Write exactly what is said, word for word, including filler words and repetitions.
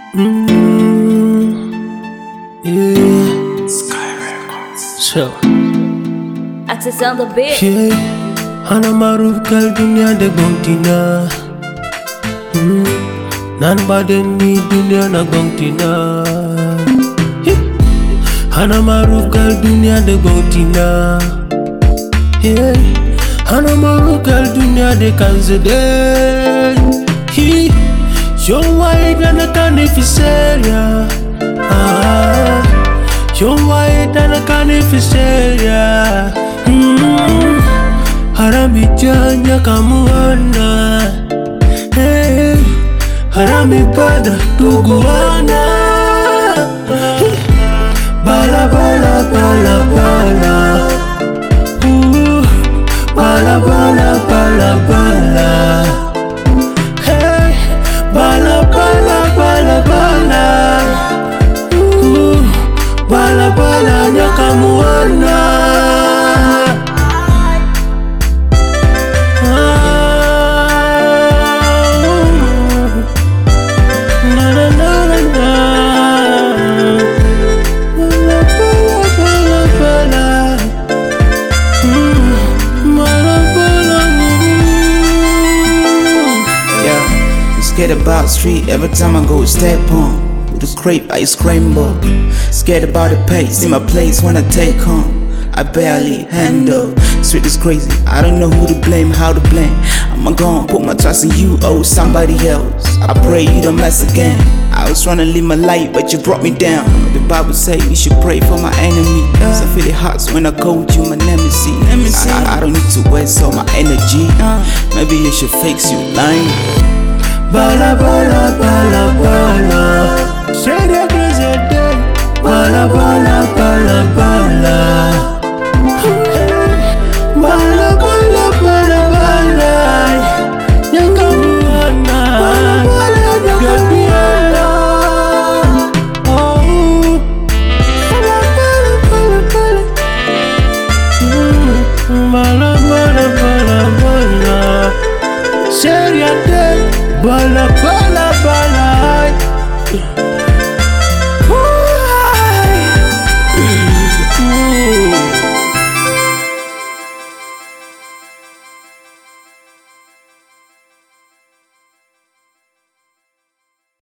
Mm, yeah. Sky Records. So, Access on the beat. yeah. Hana maruf kal dunia de gontina. Mm, nan baden ni dunia na gontina. Yeah. Hana maruf kal dunia de gontina. Yeah. Hana maruf kal dunia de kanzede. He. Yo waida na kanifiseria. Ah, yo waida na kanifiseria. Mm, harami janya kamuana. Hey, harami pada tuguana. Bala bala bala bala. Uh, bala bala bala bala. Bala bala bala bala, uh, bala bala nyakamuana. Ah, na na na na na. Bala bala bala bala, uh, bala bala. Yeah, I'm scared about street every time I go step on. With a crepe ice cream bowl. Scared about the pace in my place when I take home. I barely handle. Street is crazy, I don't know who to blame, how to blame. I'ma go and put my trust in you, oh somebody else. I pray you don't mess again. I was trying to live my life, but you brought me down. The Bible say you should pray for my enemies. I feel it hot when I called you my nemesis. I, I, I don't need to waste all my energy. Maybe you should fix you lying. Bala bala bala bala, say that there's a day. Bala bala bala bala, bala bala bala bala. Nyakamuana, Gabriela. Oh, bala bala bala bala, Mm, bala bala bala bala. Say that day. Bala bala bala.